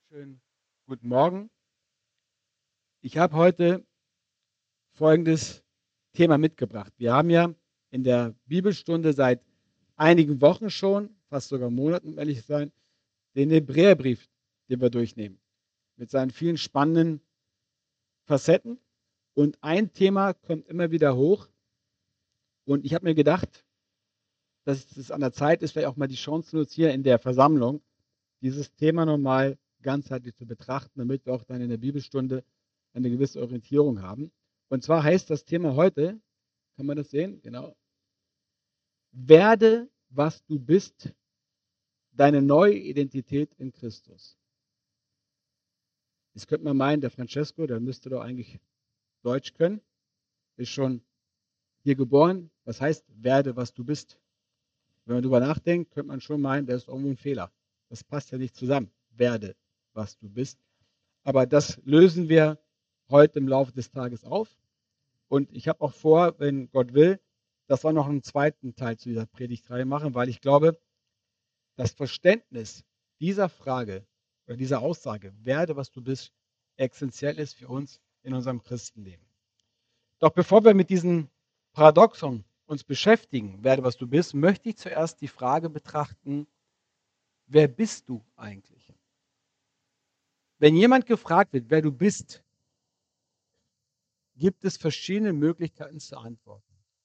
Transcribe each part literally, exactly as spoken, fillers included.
Schönen guten Morgen. Ich habe heute folgendes Thema mitgebracht. Wir haben ja in der Bibelstunde seit einigen Wochen schon, fast sogar Monaten, um ehrlich zu sein, den Hebräerbrief, den wir durchnehmen, mit seinen vielen spannenden Facetten. Und ein Thema kommt immer wieder hoch. Und ich habe mir gedacht, dass es an der Zeit ist, vielleicht auch mal die Chance zu nutzen, hier in der Versammlung dieses Thema nochmal ganzheitlich zu betrachten, damit wir auch dann in der Bibelstunde eine gewisse Orientierung haben. Und zwar heißt das Thema heute, kann man das sehen? Genau. Werde, was du bist, deine neue Identität in Christus. Jetzt könnte man meinen, der Francesco, der müsste doch eigentlich Deutsch können, ist schon hier geboren. Was heißt, werde, was du bist? Wenn man darüber nachdenkt, könnte man schon meinen, da ist irgendwo ein Fehler. Das passt ja nicht zusammen. Werde, was du bist. Aber das lösen wir heute im Laufe des Tages auf. Und ich habe auch vor, wenn Gott will, dass wir noch einen zweiten Teil zu dieser Predigtreihe machen, weil ich glaube, das Verständnis dieser Frage oder dieser Aussage, werde, was du bist, essentiell ist für uns in unserem Christenleben. Doch bevor wir mit diesem Paradoxon uns beschäftigen, werde, was du bist, möchte ich zuerst die Frage betrachten, wer bist du eigentlich? Wenn jemand gefragt wird, wer du bist, gibt es verschiedene Möglichkeiten zu antworten.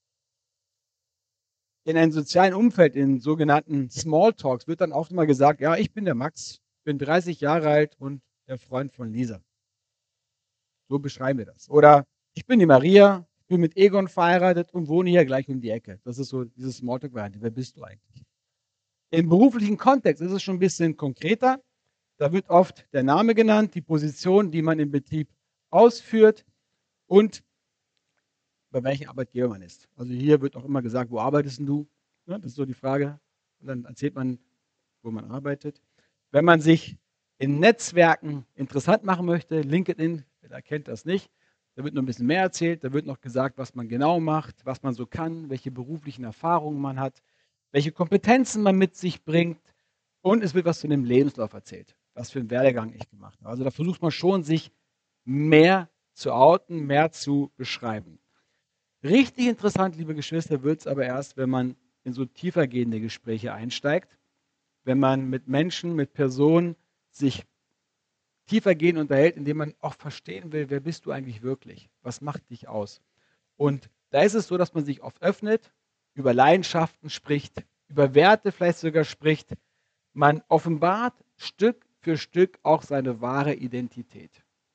In einem sozialen Umfeld, in sogenannten Smalltalks, wird dann oft mal gesagt, ja, ich bin der Max, bin dreißig Jahre alt und der Freund von Lisa. So beschreiben wir das. Oder ich bin die Maria, bin mit Egon verheiratet und wohne hier gleich um die Ecke. Das ist so diese Smalltalk-Variante. Wer bist du eigentlich? Im beruflichen Kontext ist es schon ein bisschen konkreter. Da wird oft der Name genannt, die Position, die man im Betrieb ausführt und bei welchem Arbeitgeber man ist. Also hier wird auch immer gesagt, wo arbeitest du? Ja, das ist so die Frage. Und dann erzählt man, wo man arbeitet. Wenn man sich in Netzwerken interessant machen möchte, LinkedIn, wer kennt das nicht, da wird noch ein bisschen mehr erzählt, da wird noch gesagt, was man genau macht, was man so kann, welche beruflichen Erfahrungen man hat, welche Kompetenzen man mit sich bringt und es wird was zu dem Lebenslauf erzählt, was für einen Werdegang ich gemacht habe. Also da versucht man schon, sich mehr zu outen, mehr zu beschreiben. Richtig interessant, liebe Geschwister, wird es aber erst, wenn man in so tiefergehende Gespräche einsteigt, wenn man mit Menschen, mit Personen sich tiefergehend unterhält, indem man auch verstehen will, wer bist du eigentlich wirklich? Was macht dich aus? Und da ist es so, dass man sich oft öffnet, über Leidenschaften spricht, über Werte vielleicht sogar spricht. Man offenbart Stück für Stück auch seine wahre Identität.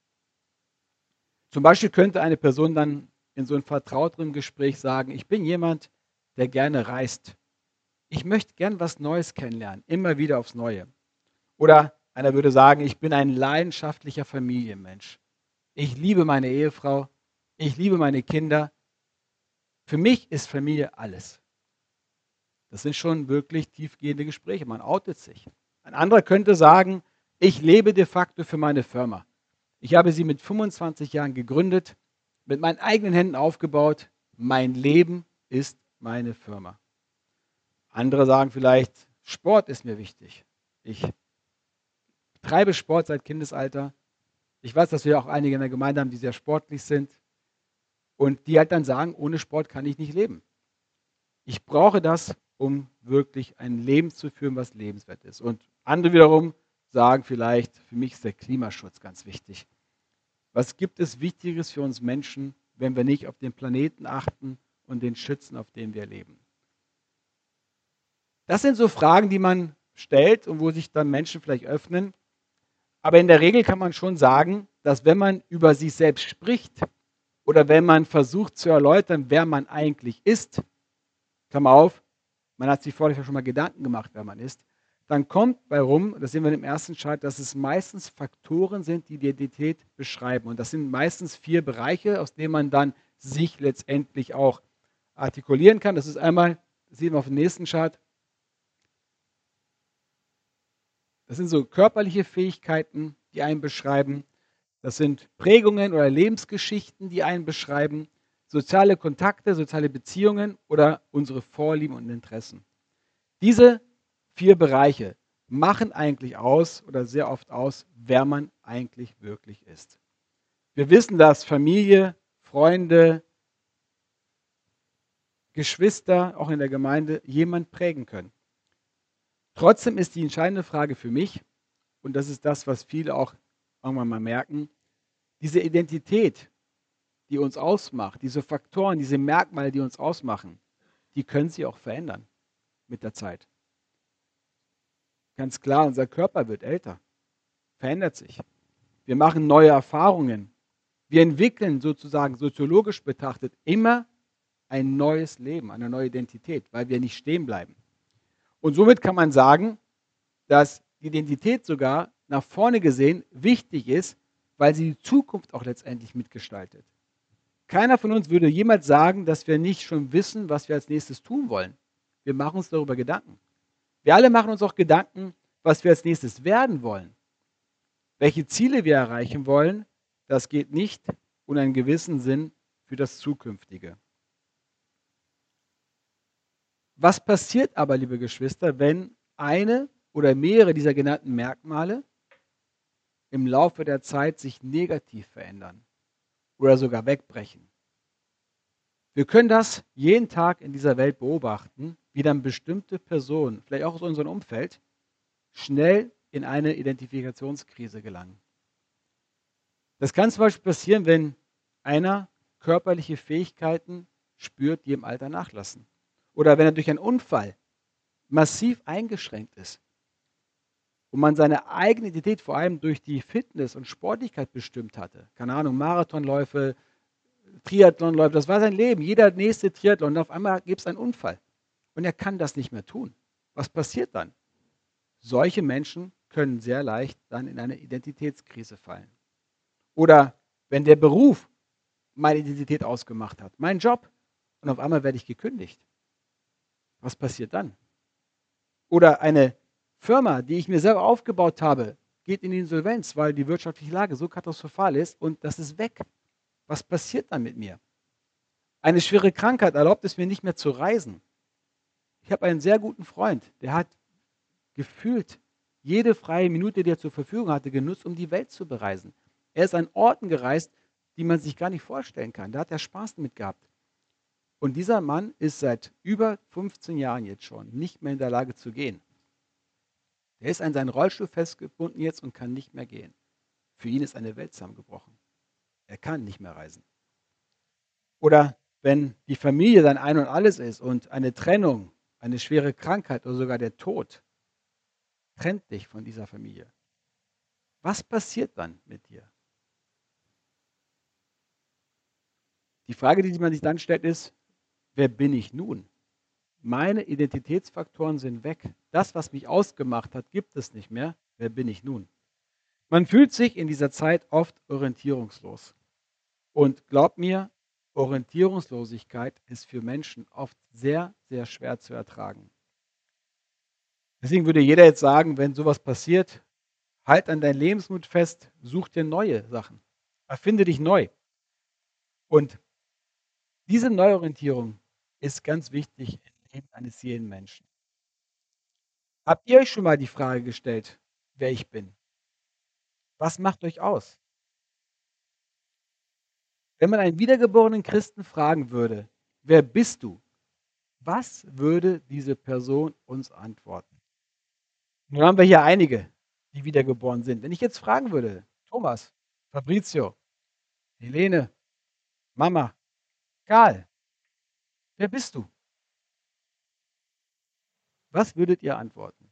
Zum Beispiel könnte eine Person dann in so einem vertrauteren Gespräch sagen, ich bin jemand, der gerne reist. Ich möchte gern was Neues kennenlernen, immer wieder aufs Neue. Oder einer würde sagen, ich bin ein leidenschaftlicher Familienmensch. Ich liebe meine Ehefrau, ich liebe meine Kinder. Für mich ist Familie alles. Das sind schon wirklich tiefgehende Gespräche, man outet sich. Ein anderer könnte sagen, ich lebe de facto für meine Firma. Ich habe sie mit fünfundzwanzig Jahren gegründet, mit meinen eigenen Händen aufgebaut. Mein Leben ist meine Firma. Andere sagen vielleicht, Sport ist mir wichtig. Ich treibe Sport seit Kindesalter. Ich weiß, dass wir auch einige in der Gemeinde haben, die sehr sportlich sind. Und die halt dann sagen, ohne Sport kann ich nicht leben. Ich brauche das, um wirklich ein Leben zu führen, was lebenswert ist. Und andere wiederum sagen vielleicht, für mich ist der Klimaschutz ganz wichtig. Was gibt es Wichtigeres für uns Menschen, wenn wir nicht auf den Planeten achten und den schützen, auf dem wir leben? Das sind so Fragen, die man stellt und wo sich dann Menschen vielleicht öffnen. Aber in der Regel kann man schon sagen, dass wenn man über sich selbst spricht oder wenn man versucht zu erläutern, wer man eigentlich ist, Klammer auf, man hat sich vorher schon mal Gedanken gemacht, wer man ist, dann kommt bei rum, das sehen wir im ersten Schritt, dass es meistens Faktoren sind, die die Identität beschreiben. Und das sind meistens vier Bereiche, aus denen man dann sich letztendlich auch artikulieren kann. Das ist einmal, das sehen wir auf dem nächsten Chart, das sind so körperliche Fähigkeiten, die einen beschreiben. Das sind Prägungen oder Lebensgeschichten, die einen beschreiben. Soziale Kontakte, soziale Beziehungen oder unsere Vorlieben und Interessen. Diese vier Bereiche machen eigentlich aus oder sehr oft aus, wer man eigentlich wirklich ist. Wir wissen, dass Familie, Freunde, Geschwister, auch in der Gemeinde, jemand prägen können. Trotzdem ist die entscheidende Frage für mich, und das ist das, was viele auch irgendwann mal merken, diese Identität, die uns ausmacht, diese Faktoren, diese Merkmale, die uns ausmachen, die können sich auch verändern mit der Zeit. Ganz klar, unser Körper wird älter, verändert sich. Wir machen neue Erfahrungen. Wir entwickeln sozusagen soziologisch betrachtet immer ein neues Leben, eine neue Identität, weil wir nicht stehen bleiben. Und somit kann man sagen, dass die Identität sogar nach vorne gesehen wichtig ist, weil sie die Zukunft auch letztendlich mitgestaltet. Keiner von uns würde jemals sagen, dass wir nicht schon wissen, was wir als nächstes tun wollen. Wir machen uns darüber Gedanken. Wir alle machen uns auch Gedanken, was wir als nächstes werden wollen. Welche Ziele wir erreichen wollen, das geht nicht ohne einen gewissen Sinn für das Zukünftige. Was passiert aber, liebe Geschwister, wenn eine oder mehrere dieser genannten Merkmale im Laufe der Zeit sich negativ verändern oder sogar wegbrechen? Wir können das jeden Tag in dieser Welt beobachten, wie dann bestimmte Personen, vielleicht auch aus unserem Umfeld, schnell in eine Identifikationskrise gelangen. Das kann zum Beispiel passieren, wenn einer körperliche Fähigkeiten spürt, die im Alter nachlassen. Oder wenn er durch einen Unfall massiv eingeschränkt ist und man seine eigene Identität vor allem durch die Fitness und Sportlichkeit bestimmt hatte. Keine Ahnung, Marathonläufe, Triathlonläufe, das war sein Leben. Jeder nächste Triathlon, und auf einmal gibt es einen Unfall. Und er kann das nicht mehr tun. Was passiert dann? Solche Menschen können sehr leicht dann in eine Identitätskrise fallen. Oder wenn der Beruf meine Identität ausgemacht hat, mein Job, und auf einmal werde ich gekündigt. Was passiert dann? Oder eine Firma, die ich mir selber aufgebaut habe, geht in die Insolvenz, weil die wirtschaftliche Lage so katastrophal ist und das ist weg. Was passiert dann mit mir? Eine schwere Krankheit erlaubt es mir nicht mehr zu reisen. Ich habe einen sehr guten Freund, der hat gefühlt jede freie Minute, die er zur Verfügung hatte, genutzt, um die Welt zu bereisen. Er ist an Orten gereist, die man sich gar nicht vorstellen kann. Da hat er Spaß damit gehabt. Und dieser Mann ist seit über fünfzehn Jahren jetzt schon nicht mehr in der Lage zu gehen. Er ist an seinen Rollstuhl festgebunden jetzt und kann nicht mehr gehen. Für ihn ist eine Welt zusammengebrochen. Er kann nicht mehr reisen. Oder wenn die Familie sein Ein und Alles ist und eine Trennung, eine schwere Krankheit oder sogar der Tod trennt dich von dieser Familie. Was passiert dann mit dir? Die Frage, die man sich dann stellt, ist, wer bin ich nun? Meine Identitätsfaktoren sind weg. Das, was mich ausgemacht hat, gibt es nicht mehr. Wer bin ich nun? Man fühlt sich in dieser Zeit oft orientierungslos. Und glaubt mir, Orientierungslosigkeit ist für Menschen oft sehr, sehr schwer zu ertragen. Deswegen würde jeder jetzt sagen, wenn sowas passiert, halt an deinen Lebensmut fest, such dir neue Sachen. Erfinde dich neu. Und diese Neuorientierung ist ganz wichtig im Leben eines jeden Menschen. Habt ihr euch schon mal die Frage gestellt, wer ich bin? Was macht euch aus? Wenn man einen wiedergeborenen Christen fragen würde, wer bist du? Was würde diese Person uns antworten? Nun haben wir hier einige, die wiedergeboren sind. Wenn ich jetzt fragen würde, Thomas, Fabrizio, Helene, Mama, Karl, wer bist du? Was würdet ihr antworten?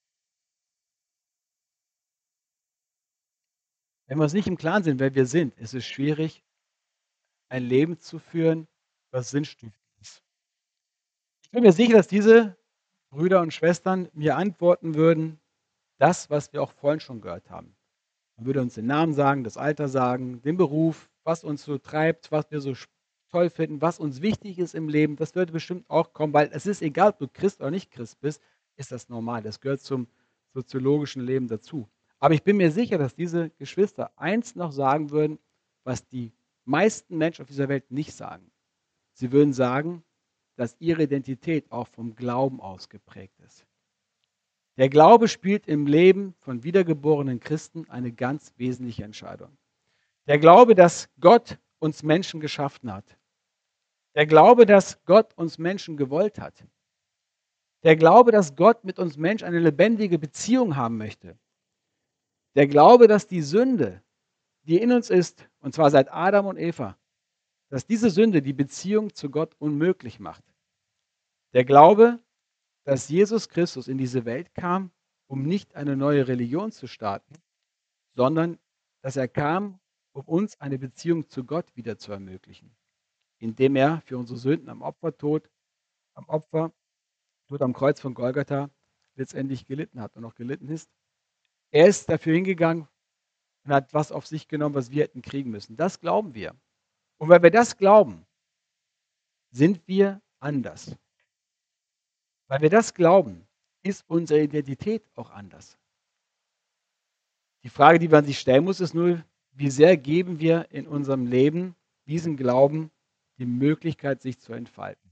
Wenn wir uns nicht im Klaren sind, wer wir sind, ist es schwierig, ein Leben zu führen, was sinnstiftend ist. Ich bin mir sicher, dass diese Brüder und Schwestern mir antworten würden, das, was wir auch vorhin schon gehört haben. Man würde uns den Namen sagen, das Alter sagen, den Beruf, was uns so treibt, was wir so toll finden, was uns wichtig ist im Leben. Das würde bestimmt auch kommen, weil es ist egal, ob du Christ oder nicht Christ bist, ist das normal. Das gehört zum soziologischen Leben dazu. Aber ich bin mir sicher, dass diese Geschwister eins noch sagen würden, was die meisten Menschen auf dieser Welt nicht sagen. Sie würden sagen, dass ihre Identität auch vom Glauben aus geprägt ist. Der Glaube spielt im Leben von wiedergeborenen Christen eine ganz wesentliche Entscheidung. Der Glaube, dass Gott uns Menschen geschaffen hat. Der Glaube, dass Gott uns Menschen gewollt hat. Der Glaube, dass Gott mit uns Menschen eine lebendige Beziehung haben möchte. Der Glaube, dass die Sünde, die in uns ist, und zwar seit Adam und Eva, dass diese Sünde die Beziehung zu Gott unmöglich macht. Der Glaube, dass Jesus Christus in diese Welt kam, um nicht eine neue Religion zu starten, sondern dass er kam, um uns eine Beziehung zu Gott wieder zu ermöglichen, indem er für unsere Sünden am Opfertod, am Opfer, Tod am Kreuz von Golgatha letztendlich gelitten hat und auch gelitten ist. Er ist dafür hingegangen und hat was auf sich genommen, was wir hätten kriegen müssen. Das glauben wir. Und weil wir das glauben, sind wir anders. Weil wir das glauben, ist unsere Identität auch anders. Die Frage, die man sich stellen muss, ist nur, wie sehr geben wir in unserem Leben diesem Glauben die Möglichkeit, sich zu entfalten.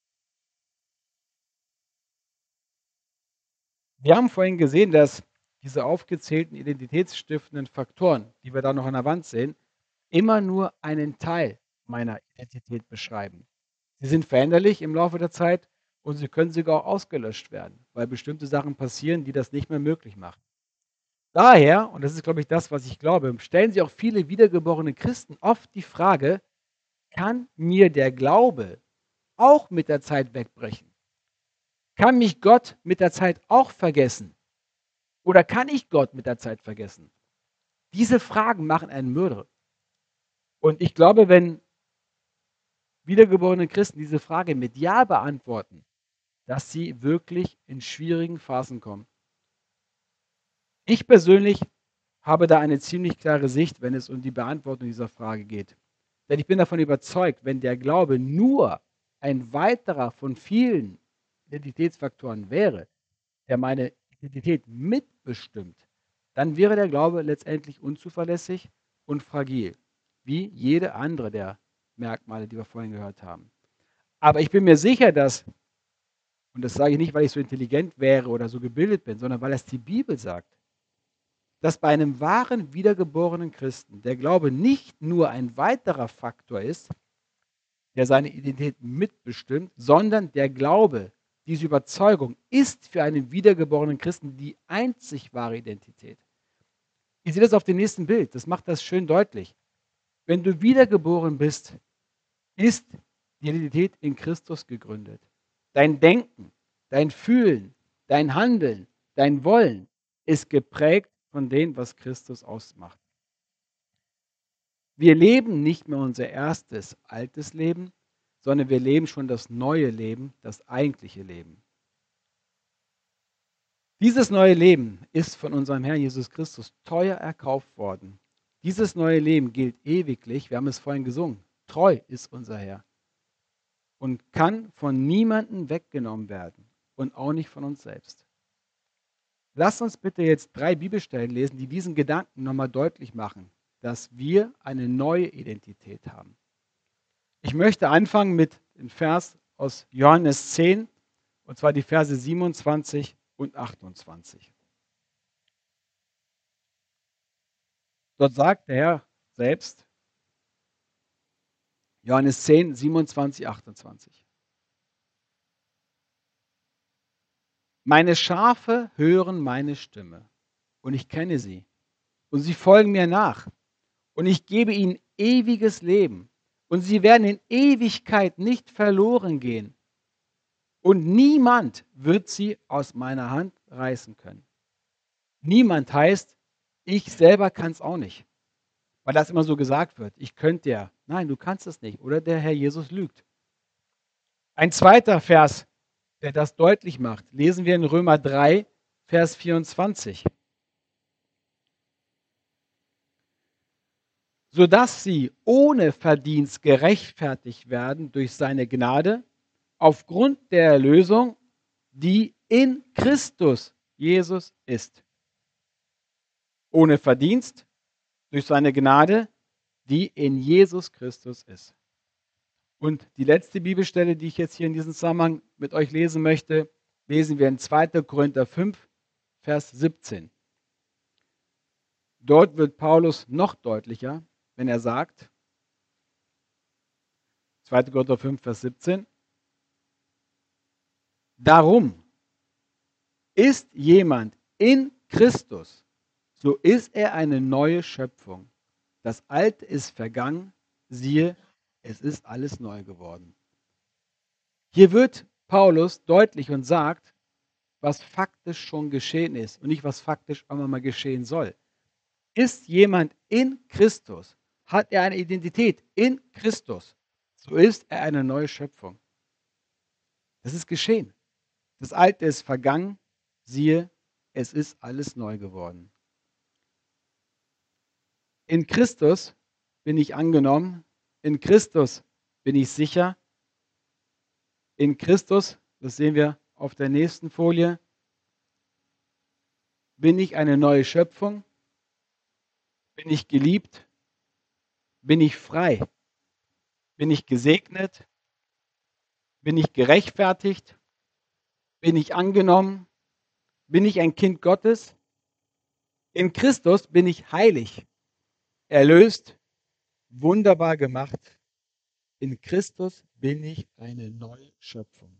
Wir haben vorhin gesehen, dass diese aufgezählten identitätsstiftenden Faktoren, die wir da noch an der Wand sehen, immer nur einen Teil meiner Identität beschreiben. Sie sind veränderlich im Laufe der Zeit und sie können sogar auch ausgelöscht werden, weil bestimmte Sachen passieren, die das nicht mehr möglich machen. Daher, und das ist, glaube ich, das, was ich glaube, stellen sich auch viele wiedergeborene Christen oft die Frage, kann mir der Glaube auch mit der Zeit wegbrechen? Kann mich Gott mit der Zeit auch vergessen? Oder kann ich Gott mit der Zeit vergessen? Diese Fragen machen einen mürbe. Und ich glaube, wenn wiedergeborene Christen diese Frage mit Ja beantworten, dass sie wirklich in schwierigen Phasen kommen. Ich persönlich habe da eine ziemlich klare Sicht, wenn es um die Beantwortung dieser Frage geht. Denn ich bin davon überzeugt, wenn der Glaube nur ein weiterer von vielen Identitätsfaktoren wäre, der meine Identität mitbestimmt, dann wäre der Glaube letztendlich unzuverlässig und fragil, wie jede andere der Merkmale, die wir vorhin gehört haben. Aber ich bin mir sicher, dass, und das sage ich nicht, weil ich so intelligent wäre oder so gebildet bin, sondern weil es die Bibel sagt, dass bei einem wahren wiedergeborenen Christen der Glaube nicht nur ein weiterer Faktor ist, der seine Identität mitbestimmt, sondern der Glaube, diese Überzeugung ist für einen wiedergeborenen Christen die einzig wahre Identität. Ihr seht das auf dem nächsten Bild, das macht das schön deutlich. Wenn du wiedergeboren bist, ist die Identität in Christus gegründet. Dein Denken, dein Fühlen, dein Handeln, dein Wollen ist geprägt von dem, was Christus ausmacht. Wir leben nicht mehr unser erstes, altes Leben, sondern wir leben schon das neue Leben, das eigentliche Leben. Dieses neue Leben ist von unserem Herrn Jesus Christus teuer erkauft worden. Dieses neue Leben gilt ewiglich, wir haben es vorhin gesungen, treu ist unser Herr und kann von niemandem weggenommen werden und auch nicht von uns selbst. Lasst uns bitte jetzt drei Bibelstellen lesen, die diesen Gedanken nochmal deutlich machen, dass wir eine neue Identität haben. Ich möchte anfangen mit dem Vers aus Johannes zehn, und zwar die Verse siebenundzwanzig und achtundzwanzig. Dort sagt der Herr selbst, Johannes zehn, siebenundzwanzig, achtundzwanzig. Meine Schafe hören meine Stimme und ich kenne sie und sie folgen mir nach und ich gebe ihnen ewiges Leben und sie werden in Ewigkeit nicht verloren gehen und niemand wird sie aus meiner Hand reißen können. Niemand heißt, ich selber kann es auch nicht, weil das immer so gesagt wird. Ich könnte ja. Nein, du kannst es nicht. Oder der Herr Jesus lügt. Ein zweiter Vers, der das deutlich macht, lesen wir in Römer drei, Vers vierundzwanzig. Sodass sie ohne Verdienst gerechtfertigt werden durch seine Gnade, aufgrund der Erlösung, die in Christus Jesus ist. Ohne Verdienst, durch seine Gnade, die in Jesus Christus ist. Und die letzte Bibelstelle, die ich jetzt hier in diesem Zusammenhang mit euch lesen möchte, lesen wir in zweiter Korinther fünf, Vers siebzehn. Dort wird Paulus noch deutlicher, wenn er sagt, zweiter Korinther fünf, Vers siebzehn, darum ist jemand in Christus, so ist er eine neue Schöpfung. Das Alte ist vergangen, siehe, es ist alles neu geworden. Hier wird Paulus deutlich und sagt, was faktisch schon geschehen ist und nicht, was faktisch irgendwann mal geschehen soll. Ist jemand in Christus, hat er eine Identität in Christus, so ist er eine neue Schöpfung. Das ist geschehen. Das Alte ist vergangen, siehe, es ist alles neu geworden. In Christus bin ich angenommen, in Christus bin ich sicher, in Christus, das sehen wir auf der nächsten Folie, bin ich eine neue Schöpfung, bin ich geliebt, bin ich frei, bin ich gesegnet, bin ich gerechtfertigt, bin ich angenommen, bin ich ein Kind Gottes. In Christus bin ich heilig, erlöst, wunderbar gemacht. In Christus bin ich eine neue Schöpfung.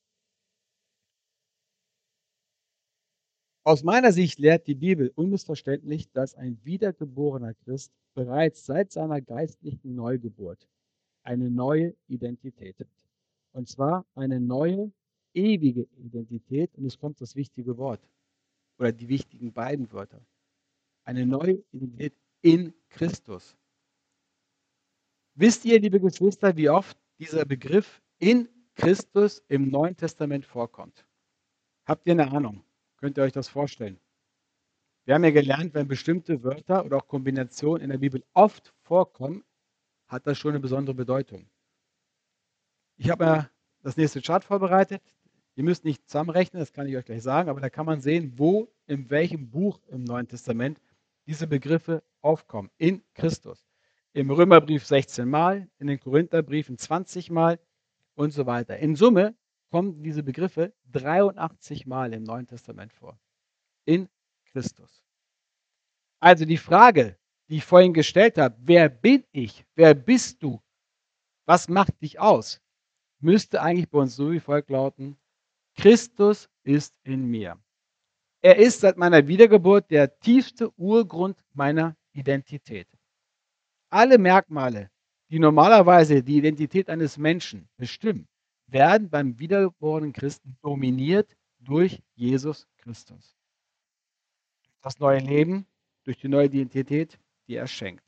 Aus meiner Sicht lehrt die Bibel unmissverständlich, dass ein wiedergeborener Christ bereits seit seiner geistlichen Neugeburt eine neue Identität hat. Und zwar eine neue, ewige Identität. Und es kommt das wichtige Wort oder die wichtigen beiden Wörter. Eine neue Identität in Christus. Wisst ihr, liebe Geschwister, wie oft dieser Begriff in Christus im Neuen Testament vorkommt? Habt ihr eine Ahnung? Könnt ihr euch das vorstellen? Wir haben ja gelernt, wenn bestimmte Wörter oder auch Kombinationen in der Bibel oft vorkommen, hat das schon eine besondere Bedeutung. Ich habe ja das nächste Chart vorbereitet. Ihr müsst nicht zusammenrechnen, das kann ich euch gleich sagen, aber da kann man sehen, wo, in welchem Buch im Neuen Testament diese Begriffe aufkommen. In Christus. Im Römerbrief sechzehn Mal, in den Korintherbriefen zwanzig Mal und so weiter. In Summe kommen diese Begriffe dreiundachtzig Mal im Neuen Testament vor. In Christus. Also die Frage, die ich vorhin gestellt habe, wer bin ich? Wer bist du? Was macht dich aus? Müsste eigentlich bei uns so wie folgt lauten: Christus ist in mir. Er ist seit meiner Wiedergeburt der tiefste Urgrund meiner Identität. Alle Merkmale, die normalerweise die Identität eines Menschen bestimmen, werden beim wiedergeborenen Christen dominiert durch Jesus Christus. Das neue Leben, durch die neue Identität, die er schenkt.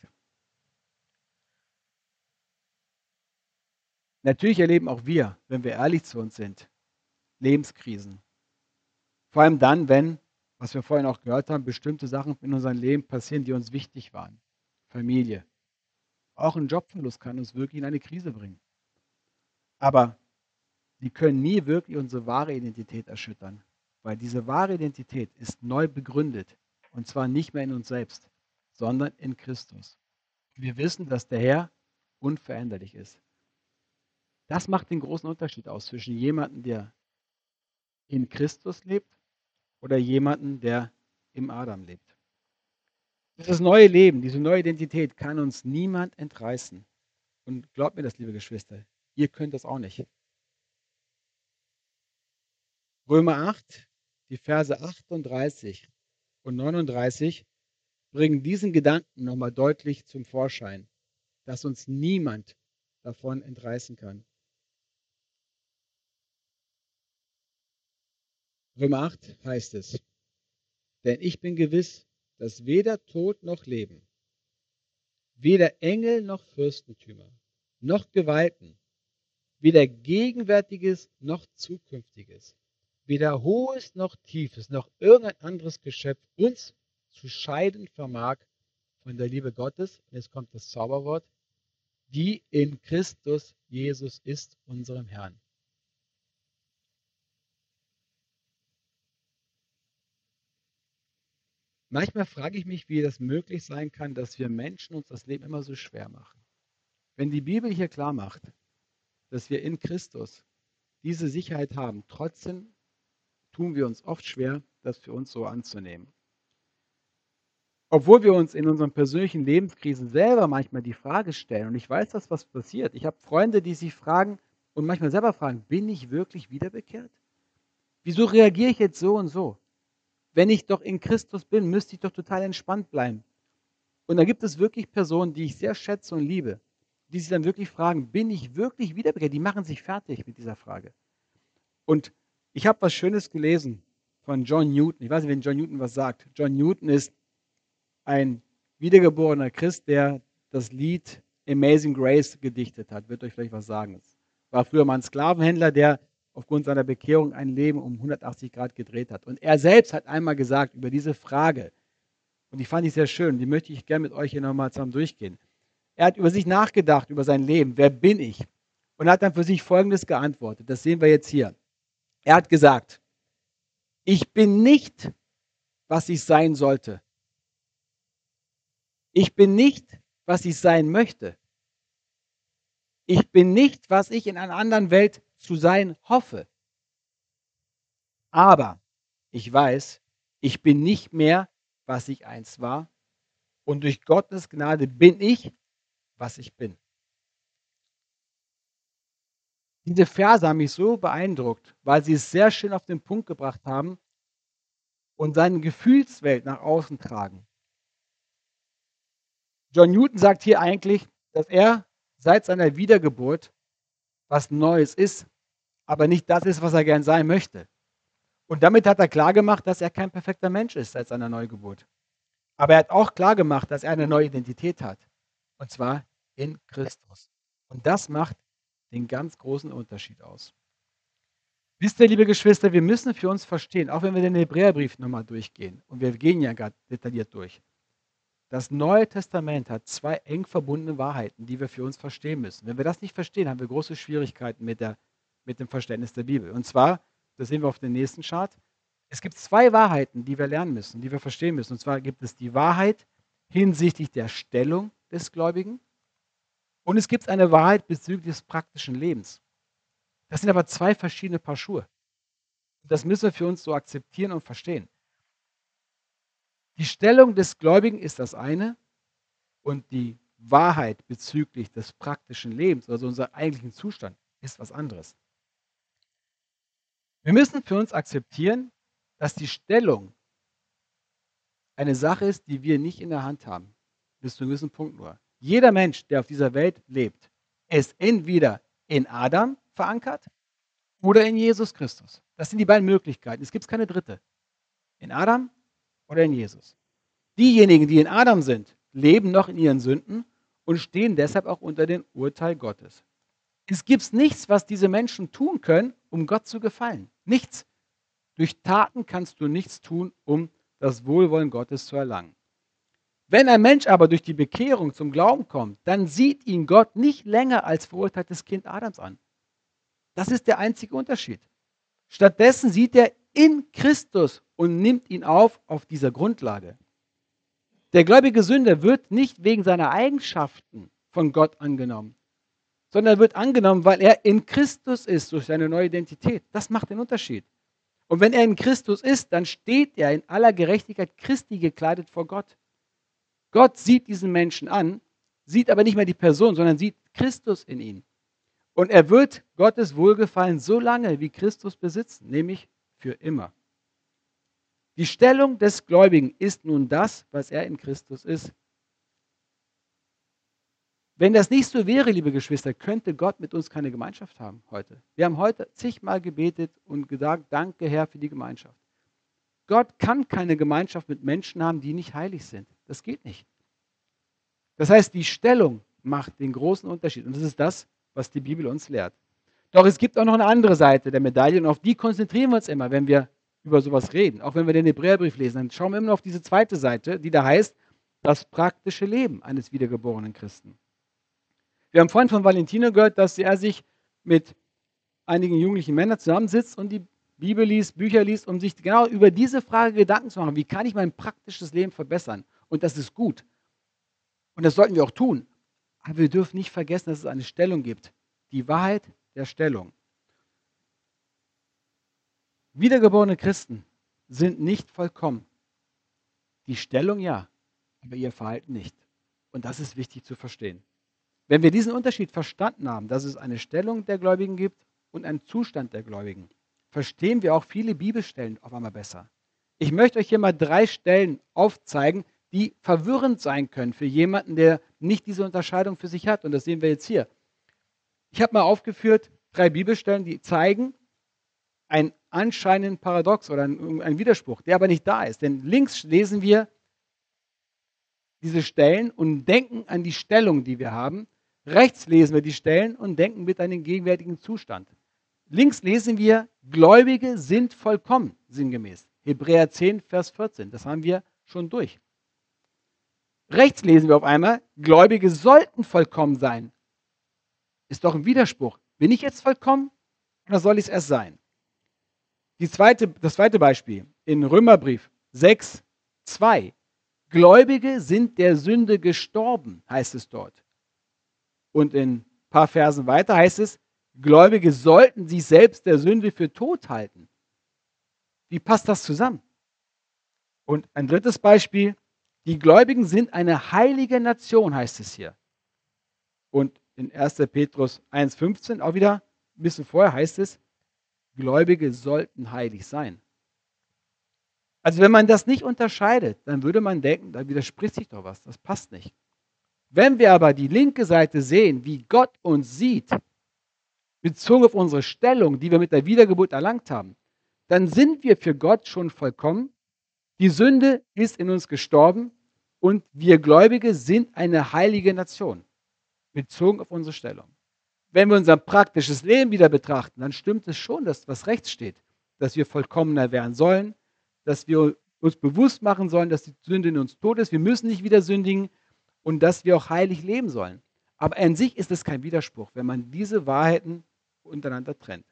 Natürlich erleben auch wir, wenn wir ehrlich zu uns sind, Lebenskrisen. Vor allem dann, wenn, was wir vorhin auch gehört haben, bestimmte Sachen in unserem Leben passieren, die uns wichtig waren. Familie. Auch ein Jobverlust kann uns wirklich in eine Krise bringen. Aber die können nie wirklich unsere wahre Identität erschüttern, weil diese wahre Identität ist neu begründet, und zwar nicht mehr in uns selbst, sondern in Christus. Wir wissen, dass der Herr unveränderlich ist. Das macht den großen Unterschied aus zwischen jemandem, der in Christus lebt, oder jemandem, der im Adam lebt. Dieses neue Leben, diese neue Identität kann uns niemand entreißen. Und glaubt mir das, liebe Geschwister, ihr könnt das auch nicht. Römer acht, die Verse achtunddreißig und neununddreißig bringen diesen Gedanken nochmal deutlich zum Vorschein, dass uns niemand davon entreißen kann. Römer acht heißt es: Denn ich bin gewiss, dass weder Tod noch Leben, weder Engel noch Fürstentümer, noch Gewalten, weder Gegenwärtiges noch Zukünftiges, weder Hohes noch Tiefes, noch irgendein anderes Geschöpf uns zu scheiden vermag von der Liebe Gottes, und jetzt kommt das Zauberwort, die in Christus Jesus ist, unserem Herrn. Manchmal frage ich mich, wie das möglich sein kann, dass wir Menschen uns das Leben immer so schwer machen. Wenn die Bibel hier klar macht, dass wir in Christus diese Sicherheit haben, trotzdem tun wir uns oft schwer, das für uns so anzunehmen. Obwohl wir uns in unseren persönlichen Lebenskrisen selber manchmal die Frage stellen, und ich weiß, dass was passiert. Ich habe Freunde, die sich fragen und manchmal selber fragen: „Bin ich wirklich wiederbekehrt? Wieso reagiere ich jetzt so und so? Wenn ich doch in Christus bin, müsste ich doch total entspannt bleiben." Und da gibt es wirklich Personen, die ich sehr schätze und liebe, die sich dann wirklich fragen: „Bin ich wirklich wiederbekehrt?" Die machen sich fertig mit dieser Frage. Und ich habe was Schönes gelesen von John Newton. Ich weiß nicht, wenn John Newton was sagt. John Newton ist ein wiedergeborener Christ, der das Lied Amazing Grace gedichtet hat. Wird euch vielleicht was sagen. Es war früher mal ein Sklavenhändler, der aufgrund seiner Bekehrung ein Leben um hundertachtzig Grad gedreht hat. Und er selbst hat einmal gesagt über diese Frage, und die fand ich sehr schön, die möchte ich gerne mit euch hier nochmal zusammen durchgehen. Er hat über sich nachgedacht, über sein Leben. Wer bin ich? Und hat dann für sich Folgendes geantwortet. Das sehen wir jetzt hier. Er hat gesagt: Ich bin nicht, was ich sein sollte. Ich bin nicht, was ich sein möchte. Ich bin nicht, was ich in einer anderen Welt zu sein hoffe. Aber ich weiß, ich bin nicht mehr, was ich einst war. Und durch Gottes Gnade bin ich, was ich bin. Diese Verse haben mich so beeindruckt, weil sie es sehr schön auf den Punkt gebracht haben und seine Gefühlswelt nach außen tragen. John Newton sagt hier eigentlich, dass er seit seiner Wiedergeburt was Neues ist, aber nicht das ist, was er gern sein möchte. Und damit hat er klargemacht, dass er kein perfekter Mensch ist seit seiner Neugeburt. Aber er hat auch klargemacht, dass er eine neue Identität hat. Und zwar in Christus. Und das macht den ganz großen Unterschied aus. Wisst ihr, liebe Geschwister, wir müssen für uns verstehen, auch wenn wir den Hebräerbrief nochmal durchgehen, und wir gehen ja gerade detailliert durch, das Neue Testament hat zwei eng verbundene Wahrheiten, die wir für uns verstehen müssen. Wenn wir das nicht verstehen, haben wir große Schwierigkeiten mit, der, mit dem Verständnis der Bibel. Und zwar, das sehen wir auf dem nächsten Chart, es gibt zwei Wahrheiten, die wir lernen müssen, die wir verstehen müssen. Und zwar gibt es die Wahrheit hinsichtlich der Stellung des Gläubigen und es gibt eine Wahrheit bezüglich des praktischen Lebens. Das sind aber zwei verschiedene Paar Schuhe. Das müssen wir für uns so akzeptieren und verstehen. Die Stellung des Gläubigen ist das eine und die Wahrheit bezüglich des praktischen Lebens, also unser eigentlichen Zustand, ist was anderes. Wir müssen für uns akzeptieren, dass die Stellung eine Sache ist, die wir nicht in der Hand haben. Bis zu einem gewissen Punkt nur. Jeder Mensch, der auf dieser Welt lebt, ist entweder in Adam verankert oder in Jesus Christus. Das sind die beiden Möglichkeiten. Es gibt keine dritte. In Adam oder in Jesus. Diejenigen, die in Adam sind, leben noch in ihren Sünden und stehen deshalb auch unter dem Urteil Gottes. Es gibt nichts, was diese Menschen tun können, um Gott zu gefallen. Nichts. Durch Taten kannst du nichts tun, um das Wohlwollen Gottes zu erlangen. Wenn ein Mensch aber durch die Bekehrung zum Glauben kommt, dann sieht ihn Gott nicht länger als verurteiltes Kind Adams an. Das ist der einzige Unterschied. Stattdessen sieht er in Christus und nimmt ihn auf auf dieser Grundlage. Der gläubige Sünder wird nicht wegen seiner Eigenschaften von Gott angenommen, sondern wird angenommen, weil er in Christus ist, durch seine neue Identität. Das macht den Unterschied. Und wenn er in Christus ist, dann steht er in aller Gerechtigkeit Christi gekleidet vor Gott. Gott sieht diesen Menschen an, sieht aber nicht mehr die Person, sondern sieht Christus in ihn. Und er wird Gottes Wohlgefallen so lange wie Christus besitzen, nämlich für immer. Die Stellung des Gläubigen ist nun das, was er in Christus ist. Wenn das nicht so wäre, liebe Geschwister, könnte Gott mit uns keine Gemeinschaft haben heute. Wir haben heute zigmal gebetet und gesagt, danke Herr für die Gemeinschaft. Gott kann keine Gemeinschaft mit Menschen haben, die nicht heilig sind. Das geht nicht. Das heißt, die Stellung macht den großen Unterschied. Und das ist das, was die Bibel uns lehrt. Doch es gibt auch noch eine andere Seite der Medaille und auf die konzentrieren wir uns immer, wenn wir über sowas reden. Auch wenn wir den Hebräerbrief lesen, dann schauen wir immer noch auf diese zweite Seite, die da heißt, das praktische Leben eines wiedergeborenen Christen. Wir haben vorhin von Valentino gehört, dass er sich mit einigen jugendlichen Männern zusammensitzt und die Bibel liest, Bücher liest, um sich genau über diese Frage Gedanken zu machen. Wie kann ich mein praktisches Leben verbessern? Und das ist gut. Und das sollten wir auch tun. Aber wir dürfen nicht vergessen, dass es eine Stellung gibt. Die Wahrheit der Stellung. Wiedergeborene Christen sind nicht vollkommen. Die Stellung ja, aber ihr Verhalten nicht. Und das ist wichtig zu verstehen. Wenn wir diesen Unterschied verstanden haben, dass es eine Stellung der Gläubigen gibt und einen Zustand der Gläubigen, verstehen wir auch viele Bibelstellen auf einmal besser. Ich möchte euch hier mal drei Stellen aufzeigen, die verwirrend sein können für jemanden, der nicht diese Unterscheidung für sich hat. Und das sehen wir jetzt hier. Ich habe mal aufgeführt drei Bibelstellen, die zeigen einen anscheinenden Paradox oder einen, einen Widerspruch, der aber nicht da ist. Denn links lesen wir diese Stellen und denken an die Stellung, die wir haben. Rechts lesen wir die Stellen und denken mit an den gegenwärtigen Zustand. Links lesen wir, Gläubige sind vollkommen, sinngemäß. Hebräer zehn, Vers vierzehn. Das haben wir schon durch. Rechts lesen wir auf einmal, Gläubige sollten vollkommen sein. Ist doch ein Widerspruch. Bin ich jetzt vollkommen oder soll ich es erst sein? Die zweite, das zweite Beispiel in Römerbrief sechs, zwei. Gläubige sind der Sünde gestorben, heißt es dort. Und in ein paar Versen weiter heißt es, Gläubige sollten sich selbst der Sünde für tot halten. Wie passt das zusammen? Und ein drittes Beispiel, die Gläubigen sind eine heilige Nation, heißt es hier. Und in erster Petrus eins, fünfzehn, auch wieder ein bisschen vorher heißt es, Gläubige sollten heilig sein. Also wenn man das nicht unterscheidet, dann würde man denken, da widerspricht sich doch was, das passt nicht. Wenn wir aber die linke Seite sehen, wie Gott uns sieht, bezogen auf unsere Stellung, die wir mit der Wiedergeburt erlangt haben, dann sind wir für Gott schon vollkommen. Die Sünde ist in uns gestorben und wir Gläubige sind eine heilige Nation, bezogen auf unsere Stellung. Wenn wir unser praktisches Leben wieder betrachten, dann stimmt es schon, dass was rechts steht, dass wir vollkommener werden sollen, dass wir uns bewusst machen sollen, dass die Sünde in uns tot ist, wir müssen nicht wieder sündigen und dass wir auch heilig leben sollen. Aber an sich ist es kein Widerspruch, wenn man diese Wahrheiten untereinander trennt.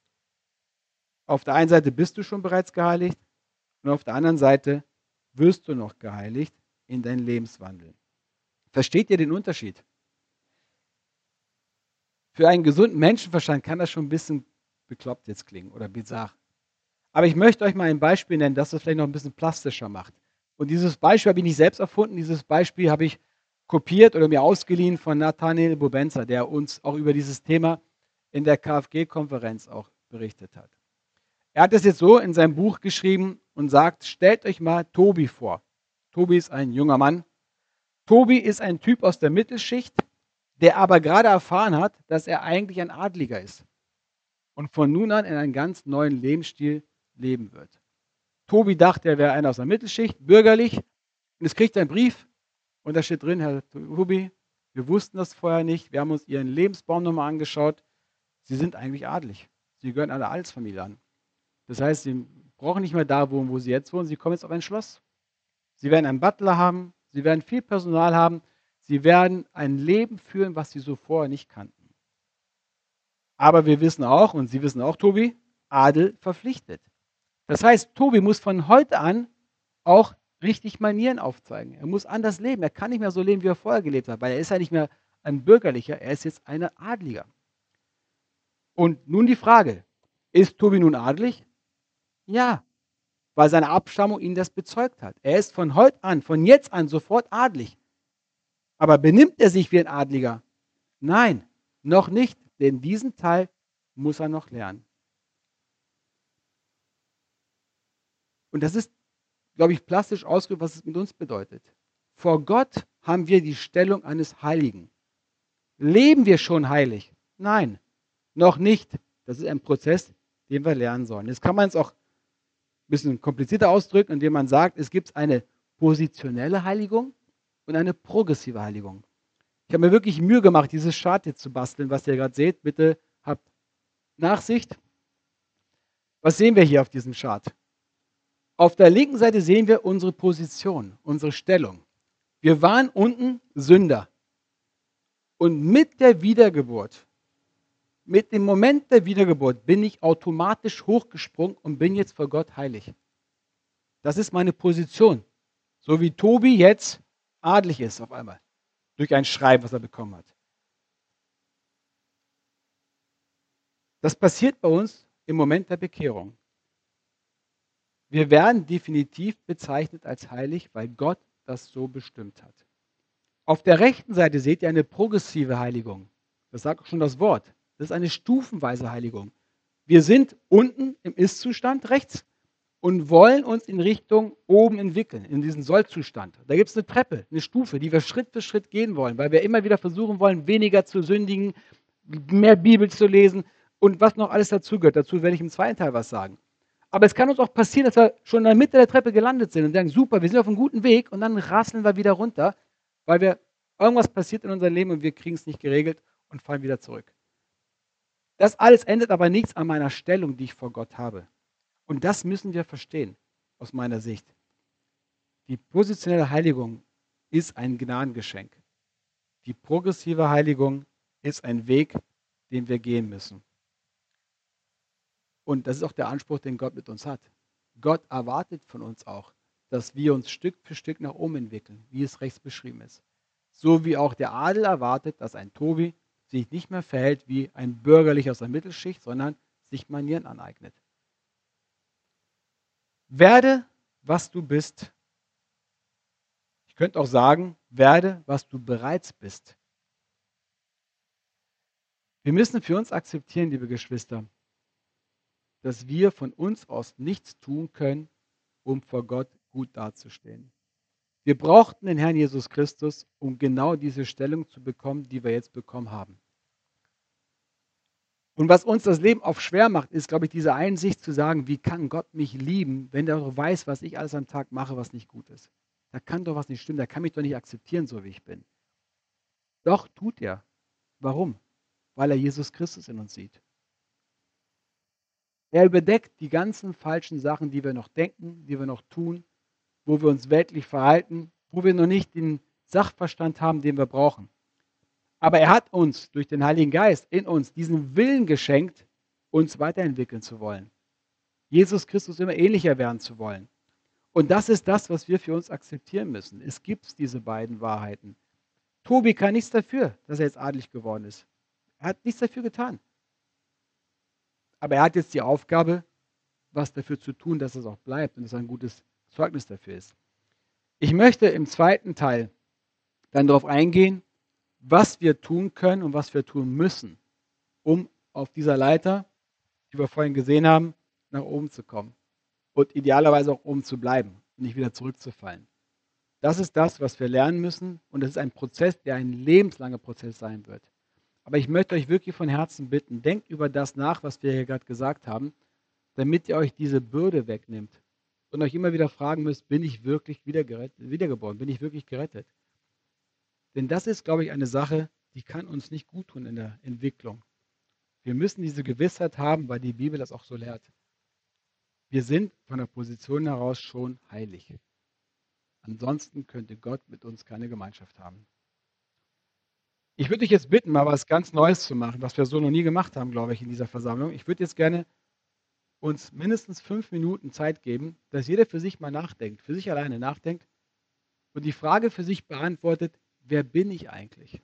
Auf der einen Seite bist du schon bereits geheiligt und auf der anderen Seite wirst du noch geheiligt in deinem Lebenswandel. Versteht ihr den Unterschied? Für einen gesunden Menschenverstand kann das schon ein bisschen bekloppt jetzt klingen oder bizarr. Aber ich möchte euch mal ein Beispiel nennen, das es vielleicht noch ein bisschen plastischer macht. Und dieses Beispiel habe ich nicht selbst erfunden, dieses Beispiel habe ich kopiert oder mir ausgeliehen von Nathanael Bubenza, der uns auch über dieses Thema in der K F G-Konferenz auch berichtet hat. Er hat es jetzt so in seinem Buch geschrieben und sagt, stellt euch mal Tobi vor. Tobi ist ein junger Mann. Tobi ist ein Typ aus der Mittelschicht, der aber gerade erfahren hat, dass er eigentlich ein Adliger ist und von nun an in einen ganz neuen Lebensstil leben wird. Tobi dachte, er wäre einer aus der Mittelschicht, bürgerlich, und es kriegt einen Brief und da steht drin, Herr Tobi, wir wussten das vorher nicht, wir haben uns Ihren Lebensbaum nochmal angeschaut, Sie sind eigentlich adlig, Sie gehören einer Adelsfamilie an. Das heißt, Sie brauchen nicht mehr da wohnen, wo Sie jetzt wohnen, Sie kommen jetzt auf ein Schloss. Sie werden einen Butler haben, Sie werden viel Personal haben, Sie werden ein Leben führen, was Sie so vorher nicht kannten. Aber wir wissen auch, und Sie wissen auch, Tobi, Adel verpflichtet. Das heißt, Tobi muss von heute an auch richtig Manieren aufzeigen. Er muss anders leben. Er kann nicht mehr so leben, wie er vorher gelebt hat, weil er ist ja nicht mehr ein Bürgerlicher, er ist jetzt ein Adliger. Und nun die Frage, ist Tobi nun adelig? Ja, weil seine Abstammung ihn das bezeugt hat. Er ist von heute an, von jetzt an sofort adlig. Aber benimmt er sich wie ein Adliger? Nein, noch nicht, denn diesen Teil muss er noch lernen. Und das ist, glaube ich, plastisch ausgedrückt, was es mit uns bedeutet. Vor Gott haben wir die Stellung eines Heiligen. Leben wir schon heilig? Nein, noch nicht. Das ist ein Prozess, den wir lernen sollen. Jetzt kann man es auch ein bisschen komplizierter ausdrücken, indem man sagt, es gibt eine positionelle Heiligung und eine progressive Heiligung. Ich habe mir wirklich Mühe gemacht, dieses Chart jetzt zu basteln, was ihr gerade seht. Bitte habt Nachsicht. Was sehen wir hier auf diesem Chart? Auf der linken Seite sehen wir unsere Position, unsere Stellung. Wir waren unten Sünder. Und mit der Wiedergeburt, mit dem Moment der Wiedergeburt, bin ich automatisch hochgesprungen und bin jetzt vor Gott heilig. Das ist meine Position. So wie Tobi jetzt adlig ist auf einmal. Durch ein Schreiben, was er bekommen hat. Das passiert bei uns im Moment der Bekehrung. Wir werden definitiv bezeichnet als heilig, weil Gott das so bestimmt hat. Auf der rechten Seite seht ihr eine progressive Heiligung. Das sagt auch schon das Wort. Das ist eine stufenweise Heiligung. Wir sind unten im Ist-Zustand rechts und wollen uns in Richtung oben entwickeln, in diesen Soll-Zustand. Da gibt es eine Treppe, eine Stufe, die wir Schritt für Schritt gehen wollen, weil wir immer wieder versuchen wollen, weniger zu sündigen, mehr Bibel zu lesen und was noch alles dazugehört. Dazu werde ich im zweiten Teil was sagen. Aber es kann uns auch passieren, dass wir schon in der Mitte der Treppe gelandet sind und sagen, super, wir sind auf einem guten Weg und dann rasseln wir wieder runter, weil wir irgendwas passiert in unserem Leben und wir kriegen es nicht geregelt und fallen wieder zurück. Das alles ändert aber nichts an meiner Stellung, die ich vor Gott habe. Und das müssen wir verstehen, aus meiner Sicht. Die positionelle Heiligung ist ein Gnadengeschenk. Die progressive Heiligung ist ein Weg, den wir gehen müssen. Und das ist auch der Anspruch, den Gott mit uns hat. Gott erwartet von uns auch, dass wir uns Stück für Stück nach oben entwickeln, wie es rechts beschrieben ist. So wie auch der Adel erwartet, dass ein Tobi sich nicht mehr verhält wie ein Bürgerlicher aus der Mittelschicht, sondern sich Manieren aneignet. Werde, was du bist. Ich könnte auch sagen, werde, was du bereits bist. Wir müssen für uns akzeptieren, liebe Geschwister, dass wir von uns aus nichts tun können, um vor Gott gut dazustehen. Wir brauchten den Herrn Jesus Christus, um genau diese Stellung zu bekommen, die wir jetzt bekommen haben. Und was uns das Leben oft schwer macht, ist, glaube ich, diese Einsicht zu sagen, wie kann Gott mich lieben, wenn er doch weiß, was ich alles am Tag mache, was nicht gut ist. Da kann doch was nicht stimmen, der kann mich doch nicht akzeptieren, so wie ich bin. Doch, tut er. Warum? Weil er Jesus Christus in uns sieht. Er überdeckt die ganzen falschen Sachen, die wir noch denken, die wir noch tun, wo wir uns weltlich verhalten, wo wir noch nicht den Sachverstand haben, den wir brauchen. Aber er hat uns durch den Heiligen Geist in uns diesen Willen geschenkt, uns weiterentwickeln zu wollen. Jesus Christus immer ähnlicher werden zu wollen. Und das ist das, was wir für uns akzeptieren müssen. Es gibt diese beiden Wahrheiten. Tobi kann nichts dafür, dass er jetzt adelig geworden ist. Er hat nichts dafür getan. Aber er hat jetzt die Aufgabe, was dafür zu tun, dass es auch bleibt und dass er ein gutes Zeugnis dafür ist. Ich möchte im zweiten Teil dann darauf eingehen, was wir tun können und was wir tun müssen, um auf dieser Leiter, die wir vorhin gesehen haben, nach oben zu kommen und idealerweise auch oben zu bleiben und nicht wieder zurückzufallen. Das ist das, was wir lernen müssen und es ist ein Prozess, der ein lebenslanger Prozess sein wird. Aber ich möchte euch wirklich von Herzen bitten, denkt über das nach, was wir hier gerade gesagt haben, damit ihr euch diese Bürde wegnimmt und euch immer wieder fragen müsst, bin ich wirklich wieder gerettet, wiedergeboren, bin ich wirklich gerettet? Denn das ist, glaube ich, eine Sache, die kann uns nicht gut tun in der Entwicklung. Wir müssen diese Gewissheit haben, weil die Bibel das auch so lehrt. Wir sind von der Position heraus schon heilig. Ansonsten könnte Gott mit uns keine Gemeinschaft haben. Ich würde dich jetzt bitten, mal was ganz Neues zu machen, was wir so noch nie gemacht haben, glaube ich, in dieser Versammlung. Ich würde jetzt gerne uns mindestens fünf Minuten Zeit geben, dass jeder für sich mal nachdenkt, für sich alleine nachdenkt und die Frage für sich beantwortet, wer bin ich eigentlich?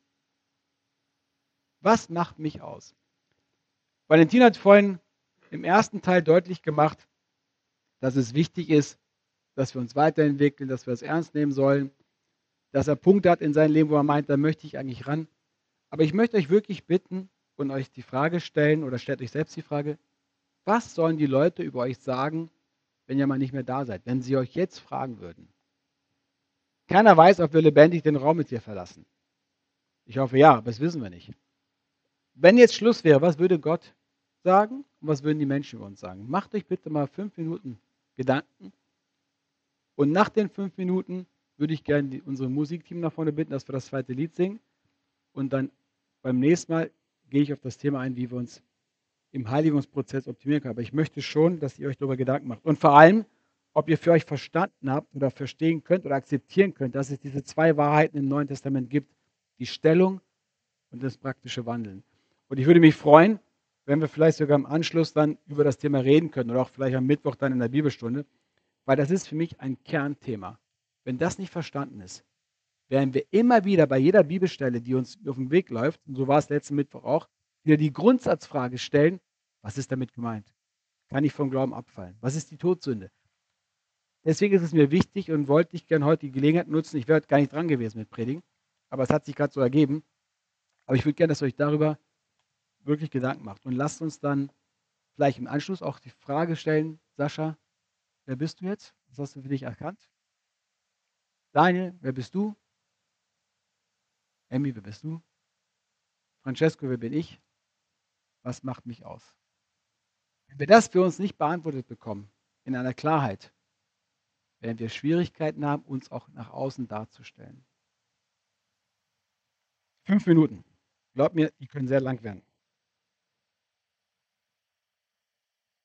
Was macht mich aus? Valentin hat vorhin im ersten Teil deutlich gemacht, dass es wichtig ist, dass wir uns weiterentwickeln, dass wir es ernst nehmen sollen, dass er Punkte hat in seinem Leben, wo er meint, da möchte ich eigentlich ran. Aber ich möchte euch wirklich bitten und euch die Frage stellen oder stellt euch selbst die Frage, was sollen die Leute über euch sagen, wenn ihr mal nicht mehr da seid, wenn sie euch jetzt fragen würden? Keiner weiß, ob wir lebendig den Raum mit dir verlassen. Ich hoffe ja, aber das wissen wir nicht. Wenn jetzt Schluss wäre, was würde Gott sagen und was würden die Menschen über uns sagen? Macht euch bitte mal fünf Minuten Gedanken und nach den fünf Minuten würde ich gerne die, unsere Musikteam nach vorne bitten, dass wir das zweite Lied singen und dann beim nächsten Mal gehe ich auf das Thema ein, wie wir uns im Heiligungsprozess optimieren können. Aber ich möchte schon, dass ihr euch darüber Gedanken macht und vor allem, ob ihr für euch verstanden habt oder verstehen könnt oder akzeptieren könnt, dass es diese zwei Wahrheiten im Neuen Testament gibt, die Stellung und das praktische Wandeln. Und ich würde mich freuen, wenn wir vielleicht sogar im Anschluss dann über das Thema reden können oder auch vielleicht am Mittwoch dann in der Bibelstunde, weil das ist für mich ein Kernthema. Wenn das nicht verstanden ist, werden wir immer wieder bei jeder Bibelstelle, die uns auf dem Weg läuft, und so war es letzten Mittwoch auch, wieder die Grundsatzfrage stellen, was ist damit gemeint? Kann ich vom Glauben abfallen? Was ist die Todsünde? Deswegen ist es mir wichtig und wollte ich gerne heute die Gelegenheit nutzen. Ich wäre heute gar nicht dran gewesen mit Predigen, aber es hat sich gerade so ergeben. Aber ich würde gerne, dass ihr euch darüber wirklich Gedanken macht. Und lasst uns dann vielleicht im Anschluss auch die Frage stellen, Sascha, wer bist du jetzt? Was hast du für dich erkannt? Daniel, wer bist du? Emmy, wer bist du? Francesco, wer bin ich? Was macht mich aus? Wenn wir das für uns nicht beantwortet bekommen, in einer Klarheit, werden wir Schwierigkeiten haben, uns auch nach außen darzustellen. Fünf Minuten. Glaub mir, die können sehr lang werden.